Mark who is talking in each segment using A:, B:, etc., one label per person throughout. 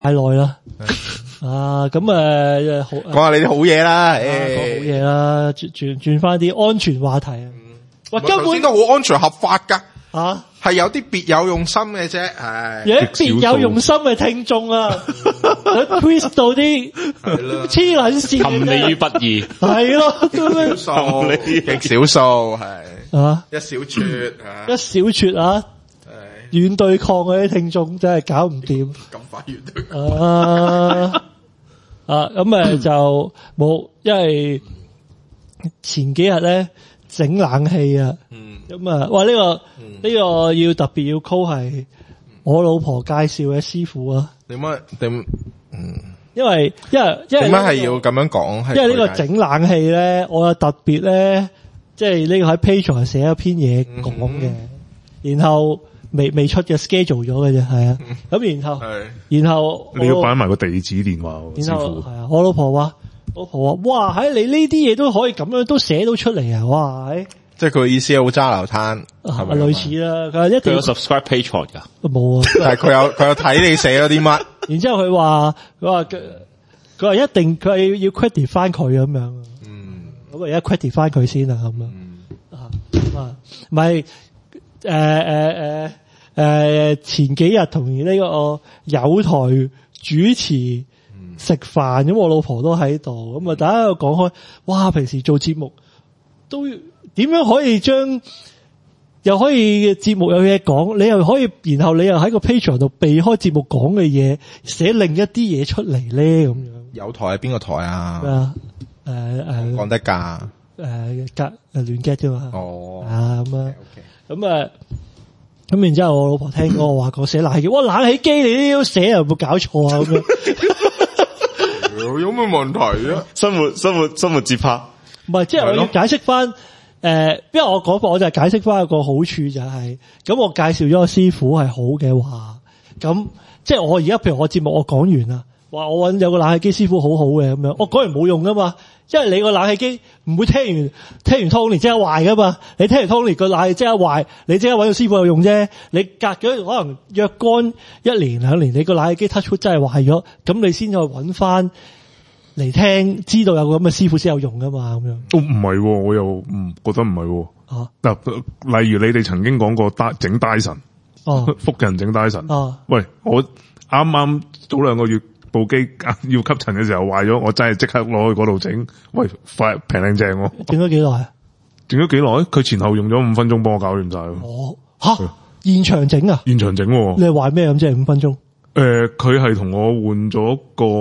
A: 太耐啦。啊，咁好
B: 講下你啲好嘢啦，
A: 講好嘢啦，轉翻啲安全話題啊。喂，根本
B: 都好安全合法噶，
A: 啊，
B: 係有啲別有用心嘅啫，係
A: 有啲別有用心嘅聽眾啊，佢 twist 到啲黐撚線，
C: 陷你於不義，
A: 係咯，咁
B: 極少數係
A: 啊，
B: 一小撮
A: 一小撮啊，軟對抗嗰啲聽眾真係搞唔掂，
B: 咁快軟對抗
A: 咁就冇，因為前幾日咧整冷氣啊，咁哇呢個要特別要 call 係我老婆介紹嘅師傅啊，因為
B: 點解係要咁樣講？
A: 因為呢個整冷氣咧，我有特別咧，即係呢個喺 Patreon 寫一篇嘢講嘅，然後未出嘅 schedule 咗嘅啫，係啊，咁然後
D: 你要擺埋個地址電話，
A: 然後係啊，我老婆話，哇，喺你呢啲嘢都可以咁樣都寫到出嚟啊，哇，
B: 即係佢意思係好揸流灘，係咪
A: 類似啦，佢一定
C: 佢有 subscribe Patreon 噶，
A: 冇啊，
B: 但係佢有睇你寫咗啲乜，
A: 然之後佢話一定佢係要 credit 翻佢咁樣，咁而家 credit 翻佢先啊，咁樣，唔係前幾日同呢個友台主持食飯，咁我老婆都喺度，咁大家又講開，哇！平時做節目都點樣可以又可以節目有嘢講，你又可以，然後你又喺個 Patreon 度避開節目講嘅嘢，寫另一啲嘢出嚟咧，咁樣。
B: 友台係邊個台啊？講得㗎。
A: 亂 get 啫嘛。
B: 哦。
A: 咁然之後我老婆聽我話講寫冷氣機，哇，冷氣機你都要寫，有冇搞錯啊？咁樣
B: 有咩問題啊？
C: 生活節拍，
A: 唔係，即係我要解釋翻，因為我講我就係解釋翻一個好處就係，咁我介紹咗個師傅係好嘅話，咁即係我而家譬如我節目我講完啦，話我搵有個冷氣機師傅好好嘅咁樣，我講完冇用噶嘛。因為你個冷氣機唔會聽完 Tony 即刻壞噶嘛，你聽完 Tony 個冷氣即刻壞，你即刻搵個師傅有用啫。你隔咗可能若干1年2年，你個冷氣機 touch wood 真係壞咗，咁你先再搵翻嚟聽，知道有個咁嘅師傅先有用噶嘛，咁樣。
D: 都唔係，我又唔覺得唔係。嗱，例如你哋曾經講過整 Dyson，福人整 Dyson。喂，我啱早2個月。部機要吸塵嘅時候壞咗，我真係即刻攞去嗰度整，喂，快平靚正喎！
A: 整咗幾耐啊？
D: 整咗幾耐？佢前後用咗5分鐘幫我搞掂晒。
A: 現場整啊？
D: 現場整。你
A: 係壞咩咁？即係5分鐘？
D: 佢係同我換咗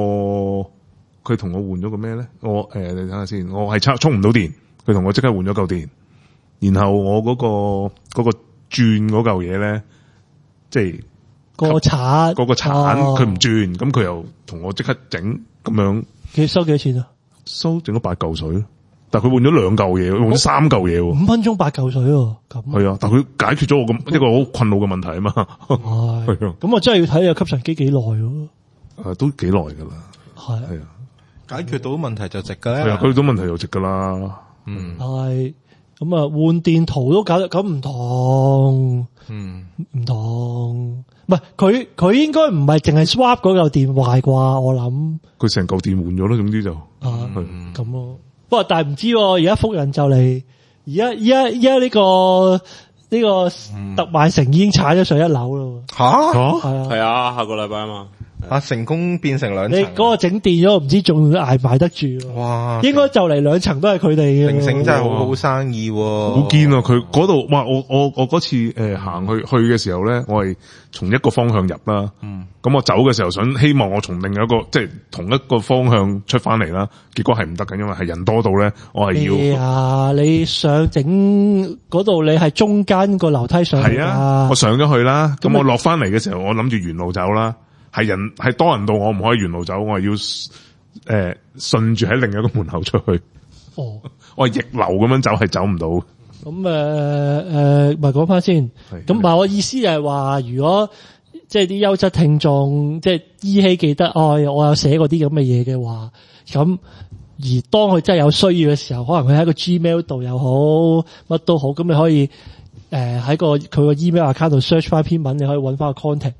D: 個咩咧？你睇下先，我係充唔到電，佢同我即刻換咗嚿電，然後我嗰個轉嗰嚿嘢咧，即係。嗰個鏟佢唔轉，咁佢又同我即刻整咁樣。
A: 佢收幾多錢啊？
D: 收整咗8嚿水，但係佢換咗2嚿嘢，換咗3嚿嘢。5
A: 分鐘8嚿水喎，咁
D: 係啊！但係佢解決咗我一個好困擾嘅問題啊嘛。係啊，
A: 咁我真係要睇個吸塵機幾耐喎。
D: 都幾耐噶啦。
A: 係
D: 啊，
B: 解決到問題就值噶啦。
D: 係啊，解決到問題就值噶啦。
A: 係咁啊，換電圖都搞得咁唔同。唔同。唔係佢應該唔係淨係 swap 嗰嚿電壞啩，我諗
D: 佢成嚿電換咗咯，總之就
A: 咁咯。不過但係唔知而家福人就嚟，而家呢個特賣城已經踩咗上1樓咯。
C: 係啊，下個禮拜啊嘛。
B: 成功變成2層。
A: 你嗰個整電咗，唔知仲捱唔捱得住？
B: 哇！
A: 應該就嚟2層都係佢哋嘅。
B: 成真係好生意，
D: 好堅啊！佢嗰度，哇！我嗰次行去嘅時候咧，我係從一個方向入啦。咁我走嘅時候希望我從另一個即係同一個方向出翻嚟啦。結果係唔得嘅，因為係人多到咧，我係要。
A: 你上整嗰度，你係中間個樓梯上。
D: 係啊，我上咗去啦。咁我落翻嚟嘅時候，我諗住原路走啦。係多人到，我唔可以原路走，我係要順住喺另一個門口出去。我係逆流咁樣走，係走唔到。
A: 咁咪講翻先。咁我意思就係話，如果即係啲優質聽眾，即係依稀記得，我有寫過啲咁嘅嘢嘅話，咁而當佢真係有需要嘅時候，可能佢喺個 Gmail 度又好，乜都好，咁你可以喺佢個 email account 度 search 翻篇文，你可以揾翻個 contact。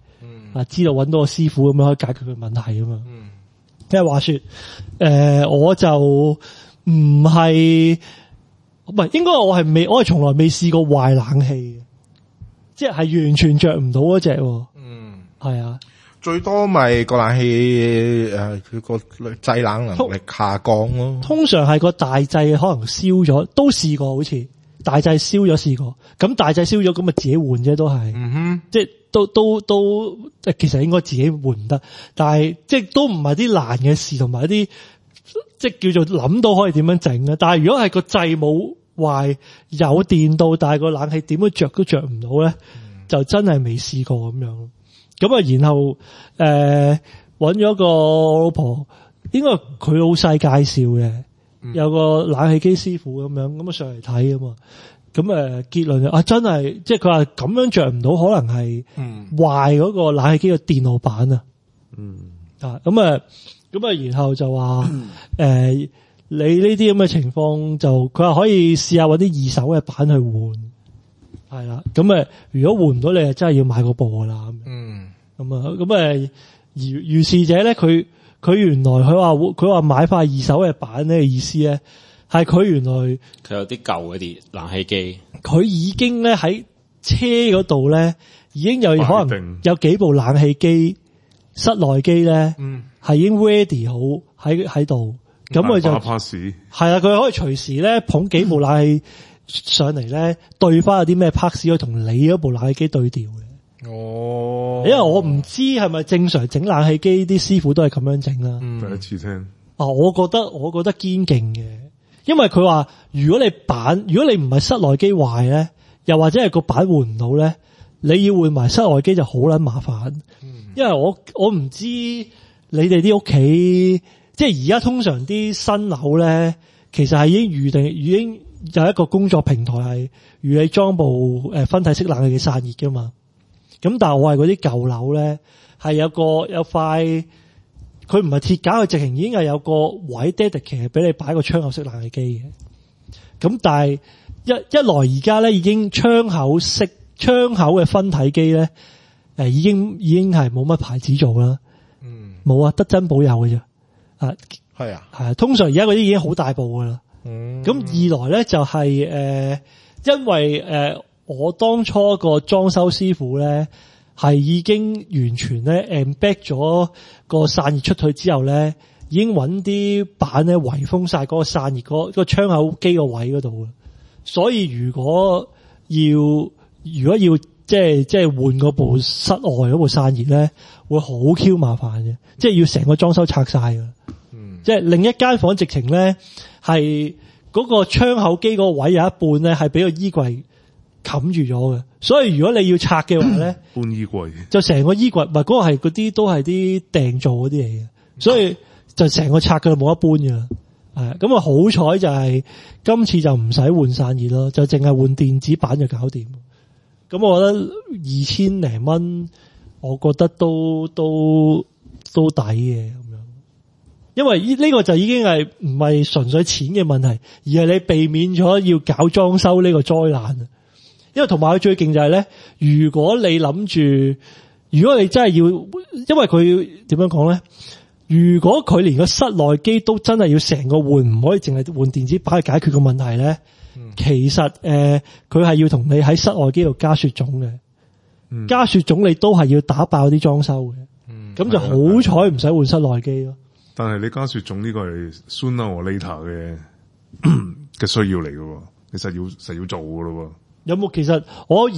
A: 知道揾到個師傅咁樣可以解決佢問題啊嘛。即係話說，我就唔係應該我係從來未試過壞冷氣嘅，即係完全着唔到嗰隻。係啊，
B: 最多咪個冷氣佢個製冷能力下降咯。
A: 通常係個大掣可能燒咗，都試過好似大掣燒咗試過。咁大掣燒咗咁咪自己換啫，都係。即係都其實應該自己換唔得，但係即係都唔係啲難嘅事，同埋一啲即係叫做諗到可以點樣整啊。但係如果係個掣冇壞，有電到，但係個冷氣點樣着都着唔到咧，就真係未試過咁樣。咁啊，然後揾咗個老婆，應該佢老細介紹嘅，有個冷氣機師傅咁樣，咁啊上嚟睇啊嘛。咁結論真係，即係佢話咁樣着唔到，可能係壞嗰個冷氣機嘅電路板啊。然後就話你呢啲咁嘅情況，就佢話可以試下揾啲二手嘅板去換，係啦。咁如果換唔到，你就真係要買個部噶啦。如是者咧，佢原來佢話買塊二手嘅板呢，意思咧係佢原來
C: 佢有啲舊嗰啲冷氣機，佢
A: 已經咧喺車嗰度咧已經有可能有幾部冷氣機室內機咧，係已經 ready 好喺度，咁佢就係啦，佢可以隨時咧捧幾部冷氣上嚟咧對翻有啲咩 parts 可以同你嗰部冷氣機對調嘅。因為我唔知係咪正常整冷氣機啲師傅都係咁樣整啦。
D: 第一次聽。
A: 我覺得堅勁嘅，因為佢話如果你唔係室內機壞咧，又或者係個板換唔到咧，你要換埋室外機就好撚麻煩。因為我唔知你哋啲屋企，即係而家通常啲新樓咧，其實係已經有一個工作平台係預你裝部分體式冷氣機散熱噶嘛。咁但係我係嗰啲舊樓咧，係有塊，佢唔係鐵架，佢直情已經係有個位 dedicate 俾你擺個窗口式冷氣機嘅。咁但係一來而家咧已經窗口嘅分體機咧，已經係冇乜牌子做啦。冇啊，得珍寶有嘅啫。係啊，通常而家嗰啲已經好大部噶啦。咁二來咧就係因為我當初個裝修師傅咧係已經完全咧 embed 咗個散熱出去之後咧，已經揾啲板咧圍封晒嗰個散熱嗰個窗口機個位嗰度。所以如果要即係換嗰部室外嗰部散熱咧，會好 Q 麻煩嘅，即係要成個裝修拆晒㗎。即係另一間房直情咧係嗰個窗口機嗰個位有一半咧係俾個衣櫃冚住咗嘅，所以如果你要拆嘅話咧，
D: 搬衣櫃
A: 就成個衣櫃，唔係嗰個係嗰啲都係啲訂做嗰啲嚟嘅，所以就成個拆嘅冇得搬嘅。咁啊好彩就係今次就唔使換散熱咯，就淨係換電子板就搞掂。咁我覺得2000零蚊，我覺得都抵嘅咁樣，因為呢個就已經係唔係純粹錢嘅問題，而係你避免咗要搞裝修呢個災難。因為同埋佢最勁就係咧，如果你真係要，因為佢點樣講咧？如果佢連個室內機都真係要成個換，唔可以淨係換電子板去解決個問題咧，其實佢係要同你喺室外機度加雪種嘅，加雪種你都係要打爆啲裝修嘅，咁就好彩唔使換室內機咯。
D: 但係你加雪種呢個係 sooner or later 嘅需要嚟嘅，你實要做嘅咯。
A: 有冇？其實我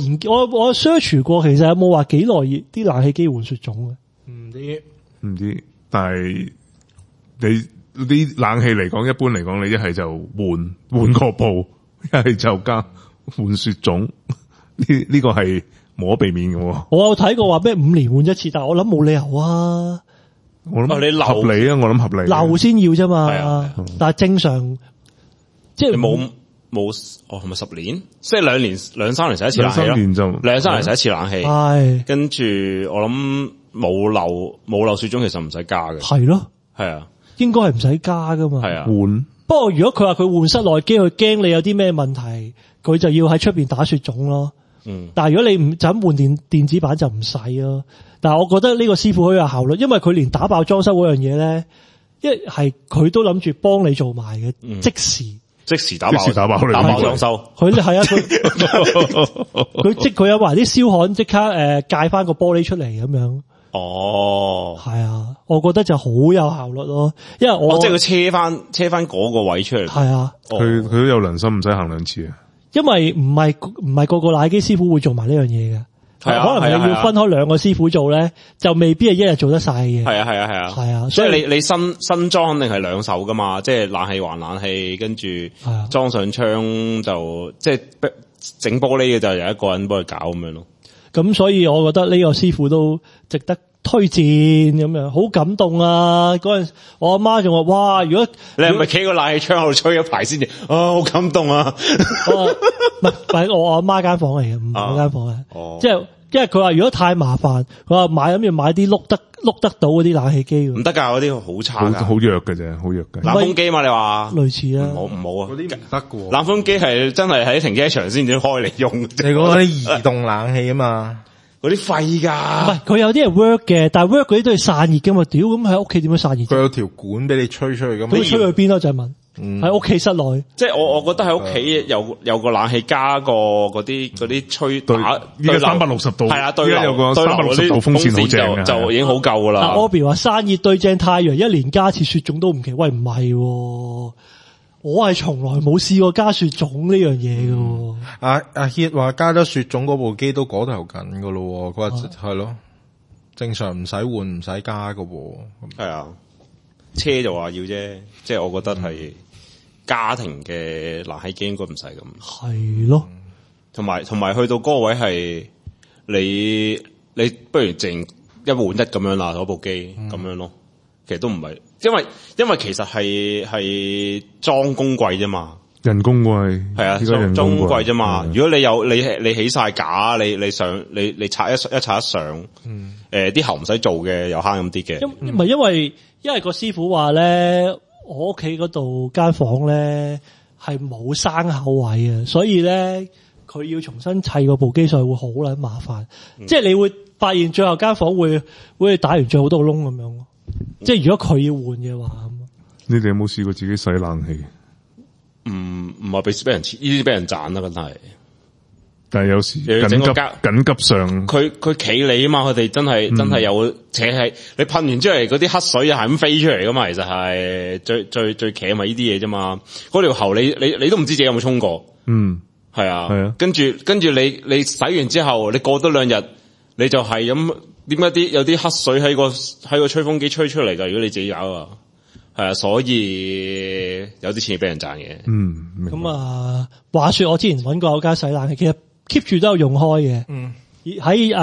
A: search 過，其實有冇話幾耐啲冷氣機換雪種嘅？
D: 唔知，但係你啲冷氣嚟講，一般嚟講，你一係就換個部，一係就加換雪種，呢個係冇得避免嘅。
A: 我有睇過話咩5年換一次，但係我諗冇理由啊。
D: 我諗你合理啊，我諗合理。
A: 漏先要啫嘛，但係正常即係
C: 冇係咪10年？即係兩三年洗一次冷氣咯。2-3年洗一次冷氣。係。跟住我諗冇漏雪種，其實唔使加嘅。
A: 係咯。
C: 係啊。
A: 應該係唔使加噶嘛。
C: 係啊。
D: 換。
A: 不過如果佢話佢換室內機，佢驚你有啲咩問題，佢就要喺出邊打雪種咯。 但係如果你唔就咁換電子版就唔使咯。但係我覺得呢個師傅好有效率，因為佢連打爆裝修嗰樣嘢咧，一係佢都諗住幫你做埋嘅，即時打爆裝修。佢係啊，佢有埋啲燒焊，即刻戒翻個玻璃出嚟咁樣。哦，係啊，我覺得就好有效率咯，因為我即係佢車翻嗰個位出嚟。係啊，
D: 佢都有良心，唔使行兩次啊。
A: 因為唔係個奶機師傅會做埋呢樣嘢嘅。係啊，可能你要分開兩個師傅做咧，就未必係一日做得晒嘅。係啊，所以你新裝肯定係兩手噶嘛，即係冷氣還冷氣，跟住裝上窗就即係整玻璃嘅就有一個人幫佢搞咁樣咯。咁所以我覺得呢個師傅都值得推薦咁樣，好感動啊！嗰陣我阿媽仲話：哇！如果你係咪企個冷氣窗度吹一排先至？好感動啊！唔係我阿媽間房嚟嘅，唔係我間房嘅。即係因為佢話如果太麻煩，佢話諗住買啲碌得到嗰啲冷氣機。唔得㗎，嗰啲好差㗎，好弱嘅啫，好弱嘅。冷風機嘛，你話類似啊？唔好啊！嗰啲唔得㗎。冷風機係真係喺停車場先至開嚟用。你講啲移動冷氣啊嘛？嗰啲廢㗎，唔係佢有啲係 work 嘅，但係 work 嗰啲都係散熱㗎嘛。屌，咁喺屋企點樣散熱？佢有條管俾你吹出去咁。咁吹去邊咯？就係問。喺屋企室內，即係我覺得喺屋企有個冷氣加個嗰啲吹打對360度，係啊，對流有個360度風扇好正就已經好夠㗎啦。Obi 話散熱對正太陽，一年加次雪種都唔奇。喂，唔係，我係從來冇試過加雪種呢樣嘢㗎。阿 Hit 話加咗雪種嗰部機都嗰頭緊㗎咯，佢話係咯，正常唔使換唔使加㗎喎。係啊。車就話要啫，即係我覺得係家庭嘅冷氣機應該唔使咁。係咯，同埋去到嗰個位係你不如淨一換一咁樣啦，嗰部機咁樣咯。其實都唔係，因為其實係裝工貴啫嘛，人工貴係啊，裝工貴啫嘛。如果你起晒架，你上你拆一上，啲喉唔使做嘅，又慳咁啲嘅。唔係因為個師傅話咧，我屋企嗰度間房咧係冇生口位啊，所以咧佢要重新砌個部機上去會好撚麻煩。即係你會發現最後間房會打完最好多個窿咁樣咯。即係如果佢要換嘅話，你哋有冇試過自己洗冷氣？唔係俾人呢啲俾人賺啦，真係。但係有時緊急上，佢企你啊嘛，佢哋真係有，且係你噴完出嚟嗰啲黑水係咁飛出嚟噶嘛，其實係最企咪呢啲嘢啫嘛。嗰條喉你都唔知自己有冇沖過，係啊，跟住你洗完之後，你過多2日，你就係咁點解有啲黑水喺個吹風機吹出嚟噶？如果你自己搞啊。係啊，所以有啲錢俾人賺嘅。咁啊，話說我之前搵過有間洗冷氣，其實 keep 住都有用開嘅。喺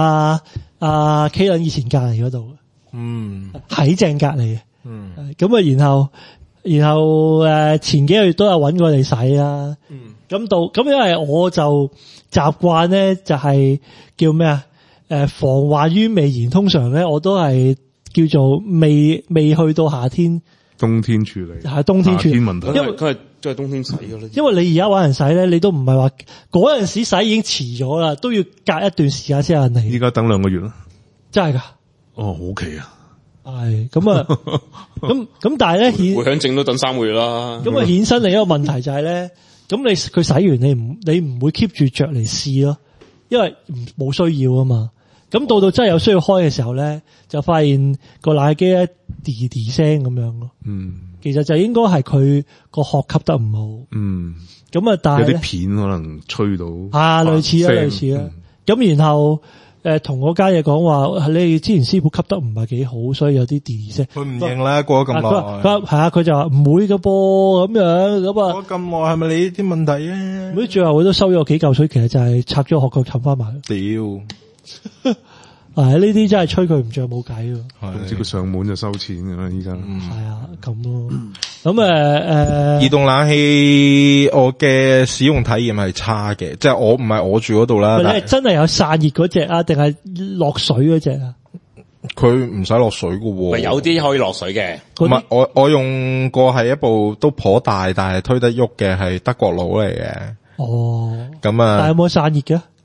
A: K 倫以前隔籬嗰度。喺正隔籬嘅。咁啊，然後前幾個月都有搵過你洗啦。咁因為我就習慣咧，就係叫咩啊？防患於未然，通常咧我都係。叫做未去到夏天，冬天處理係冬天處理問題，因為佢係都係冬天洗嘅咧。因為你而家搵人洗咧，你都唔係話嗰陣時洗已經遲咗啦，都要隔一段時間先有人嚟。依家等2個月啦，真係噶？哦，好奇啊！係咁啊，咁但係咧，回響證都等3個月啦。咁啊，衍生另一個問題就係咧，咁佢洗完你唔會 keep 住着嚟試咯，因為冇需要啊嘛。咁到真係有需要開嘅時候咧，就發現個冷氣機咧滴滴聲咁樣咯。其實就應該係佢個殼吸得唔好。咁啊，但係有啲片可能吹到類似啊。咁然後同嗰間嘢講話，你之前師傅吸得唔係幾好，所以有啲滴滴聲。佢唔認啦，過咗咁耐。佢係啊，佢就話唔會㗎噃咁樣。咁啊，過咗咁耐係咪你啲問題啊？咁最後佢都收咗幾嚿水，其實就係拆咗殼佢冚翻埋。屌！呢啲真係吹佢唔着冇計喎。總之佢上門就收錢㗎啦，依家。係啊，咁咯。咁移動冷氣我嘅使用體驗係差嘅，即係我唔係我住嗰度啦。你係真係有散熱嗰隻啊，定係落水嗰隻啊？佢唔使落水㗎喎。有啲可以落水嘅。唔係我用過係一部都頗大，但係推得喐嘅係德國佬嚟嘅。哦。咁啊。但係有冇散熱嘅？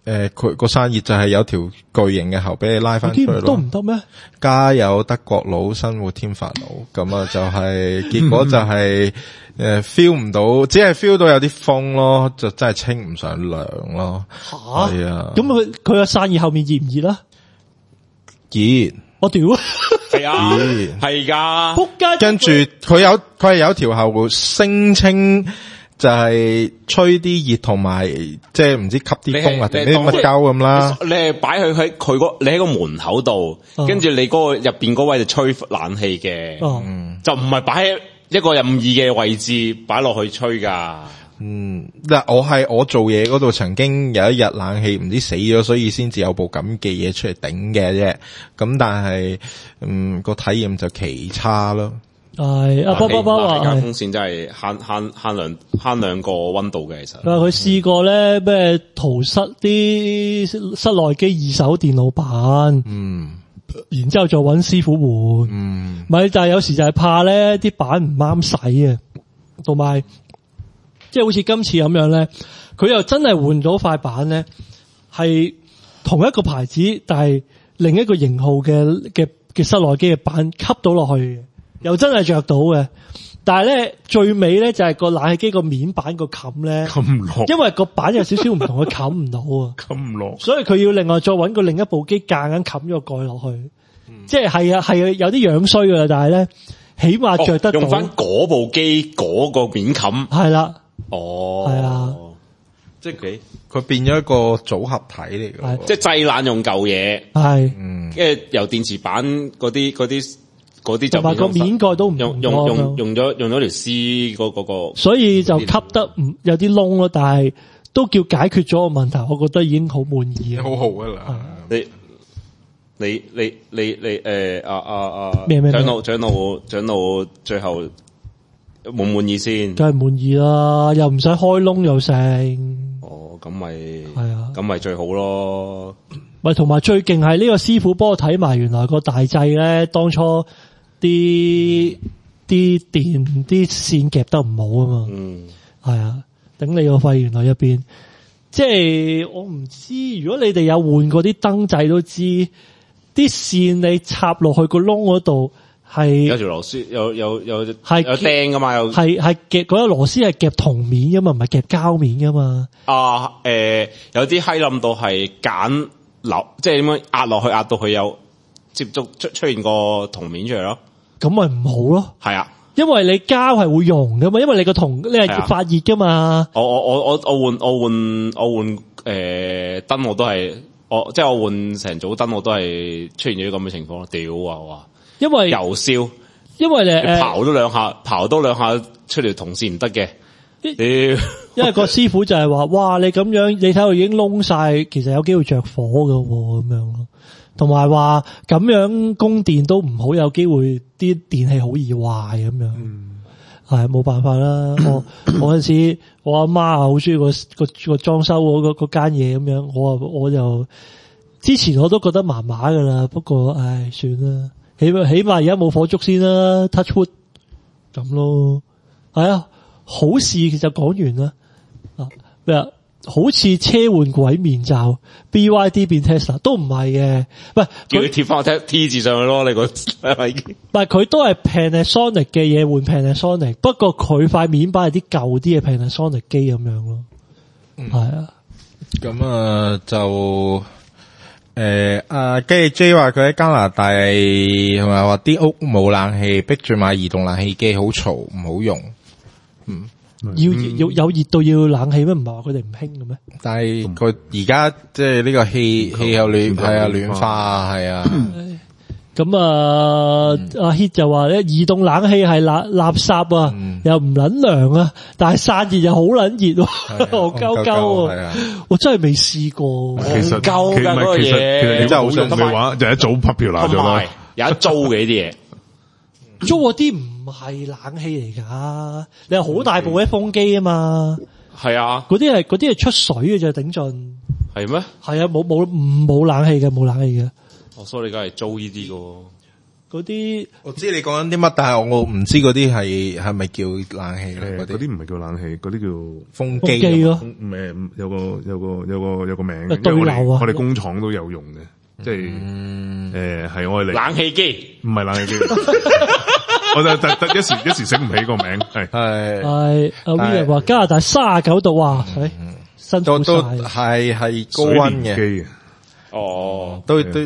B: 佢個散熱就係有條巨型嘅喉俾你拉翻出去咯。
A: 都唔得咩？
B: 加有德國佬，生活添煩惱，咁啊就係結果就係feel 唔到，只係 feel 到有啲風咯，就真係清唔上涼咯。係啊，
A: 咁佢個散熱後面熱唔熱啊？
B: 熱，
A: 我屌，
C: 係啊，係噶，
A: 仆街。
B: 跟住佢係有條喉聲稱。就係吹啲熱同埋，即係唔知吸啲風啊定啲乜鳩咁啦。
C: 你係擺佢喺你喺個門口度，跟住你嗰個入邊嗰位就吹冷氣嘅，就唔係擺喺一個任意嘅位置擺落去吹噶。
B: 嗱，我做嘢嗰度曾經有一日冷氣唔知死咗，所以先至有部咁嘅嘢出嚟頂嘅啫。咁但係個體驗就奇差咯。
A: 係阿波話
C: 間風扇真係慳兩個溫度嘅，其實。
A: 佢試過咧咩淘失啲室內機二手電腦板，然之後再揾師傅換，咪但係有時就係怕咧啲板唔啱使啊，同埋即係好似今次咁樣咧，佢又真係換咗塊板咧，係同一個牌子，但係另一個型號嘅室內機嘅板吸到落去。又真係着到嘅，但係咧最尾咧就係個冷氣機個面板個冚咧，因為個板有少少唔同，佢冚唔到啊，冚唔落，所以佢要另外再搵個另一部機夾硬冚咗個蓋落去，即係係有啲樣衰噶啦，但係咧起碼着得到，
C: 用翻嗰部機嗰個面冚，
A: 係啦，
C: 係
A: 啊，
C: 即係
B: 佢變咗一個組合體嚟嘅，
C: 即係製冷用舊嘢，
A: 係，
C: 跟住由電池板嗰啲就
A: 同埋個面蓋都唔
C: 用咗條絲嗰個，
A: 所以就吸得有啲窿咯，但係都叫解決咗個問題，我覺得已經好滿意啊，
B: 好好噶啦。
C: 你
A: 咩
C: 長老最後滿唔滿意先？
A: 梗係滿意啦，又唔使開窿又成。
C: 咁咪
A: 係啊，
C: 咁咪最好咯。
A: 咪同埋最勁係呢個師傅幫我睇埋，原來個大掣咧當初。啲電啲線夾得唔好啊嘛，係啊，頂你個肺！原來入邊，即係我唔知，如果你哋有換過啲燈掣都知，啲線你插落去個窿嗰度係
C: 有條螺絲，有釘噶嘛，係
A: 夾嗰個螺絲係夾銅面噶嘛，唔係夾膠面噶嘛。
C: 有啲閪冧到係揀流，即係點樣壓落去，壓到佢有接觸出現個銅面出嚟咯。
A: 咁咪唔好咯，係
C: 啊，
A: 因為你膠係會溶噶嘛，因為你個銅你係發熱噶嘛。
C: 我換燈我都係，即係我換成組燈我都係出現咗咁嘅情況咯。屌啊！哇，
A: 因為
C: 油燒，
A: 因為你
C: 刨多兩下出條銅線唔得嘅。屌，
A: 因為個師傅就係話，哇，你咁樣你睇到已經窿晒，其實有機會着火噶咁樣咯。同埋話咁樣供電都唔好，有機會啲電器好易壞咁樣，係冇辦法啦。我陣時我阿媽啊好中意個裝修嗰間嘢咁樣，我就之前我都覺得麻麻噶啦，不過唉算啦，起碼而家冇火燭先啦 ，touch wood 咁咯。係啊，好事其實講完啦。咩啊？好似車換鬼面罩 ，BYD 變 Tesla 都唔係嘅，唔係
C: 叫佢貼翻個 T 字上去咯，你個係咪？
A: 唔係佢都係 Panasonic 嘅嘢換 Panasonic， 不過佢塊面板係啲舊啲嘅 Panasonic 機咁樣咯，係啊。
B: 咁就跟住 J 話佢喺加拿大係咪話啲屋冇冷氣，逼住買移動冷氣機，好嘈唔好用，
A: 要有熱到要冷氣咩？唔係話佢哋唔興嘅咩？
B: 但係佢而家即係呢個氣候暖化係啊。
A: 咁阿 Hit 就話咧，移動冷氣係垃圾啊，又唔撚涼啊，但係散熱又好撚熱，戇鳩鳩。我真係未試過。
D: 其實
C: 鳩㗎嗰個嘢，
D: 其實你真係好用嘅話，就一早拍票拿咗啦。
C: 有得租嘅呢啲嘢。
A: 租嗰啲唔係冷氣嚟噶，你係好大部嘅風機啊嘛。係啊，嗰啲係出水嘅就頂盡。係咩？係啊，冇冷氣嘅，冇冷氣嘅。
C: 所以你梗係租呢啲噶。
A: 嗰啲
B: 我知你講緊啲乜，但係我唔知嗰啲係咪叫冷氣咧？
D: 嗰啲唔係叫冷氣，嗰啲叫
B: 風機
A: 咯。
D: 有個名，
A: 對流啊！
D: 我哋工廠都有用嘅，即係係我哋
C: 冷氣機，
D: 唔係冷氣機。我就一時醒唔起個名，係
A: 阿 William 話加拿大39度啊，辛苦晒，
B: 都係高溫嘅。哦，都要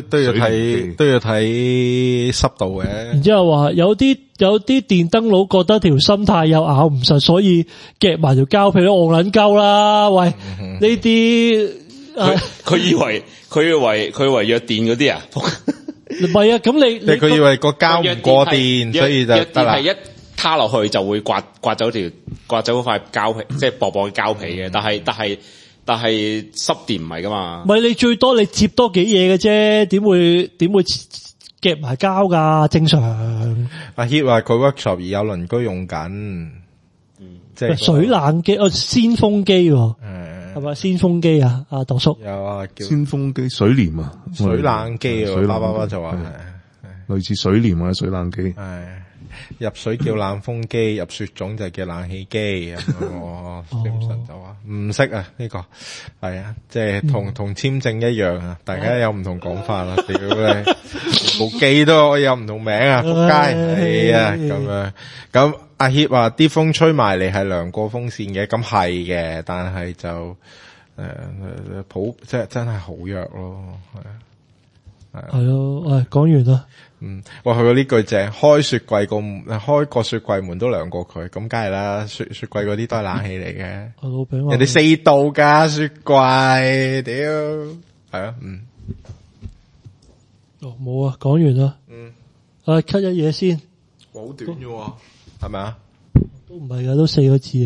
B: 睇濕度嘅。
A: 然之後話有啲電燈佬覺得條心太幼咬唔實，所以夾埋條膠皮都戇撚鳩啦。喂，呢啲
C: 佢以為弱電嗰啲啊？
A: 唔係啊，咁你
B: 佢以為個膠唔過電，所以就得啦。
C: 係一卡落去就會刮走塊膠皮，即係薄薄嘅膠皮嘅。但係濕電唔係噶嘛？
A: 唔係，你最多你接多幾嘢嘅啫，點會夾埋膠噶？正常。
B: 阿 Hit 話佢 workshop 而有鄰居用緊，即係
A: 水冷機先鋒機，係咪先鋒機啊？阿度叔
B: 有啊，叫
D: 先鋒機水簾啊，
B: 水冷機啊，爸爸就話係
D: 類似水簾或者水冷機。
B: 入水叫冷風機，入雪種就叫冷氣機。Simpson 就話唔識啊，呢個係啊，即係同簽證一樣啊，大家有唔同講法啦。屌你，部機都可以有唔同名啊，仆街係啊咁樣。咁阿 Hit 話啲風吹埋嚟係涼過風扇嘅，咁係嘅，但係就即係真係好弱咯，
A: 係咯。喂，講完啦。
B: 哇！佢呢句正，開個雪櫃門都涼過佢，咁梗係啦。雪櫃嗰啲都係冷氣嚟嘅。人哋4度噶雪櫃，屌係啊。
A: 冇啊，講完啦。cut 一嘢先。
B: 好短嘅喎，係咪啊？
A: 都唔係噶，都4個字。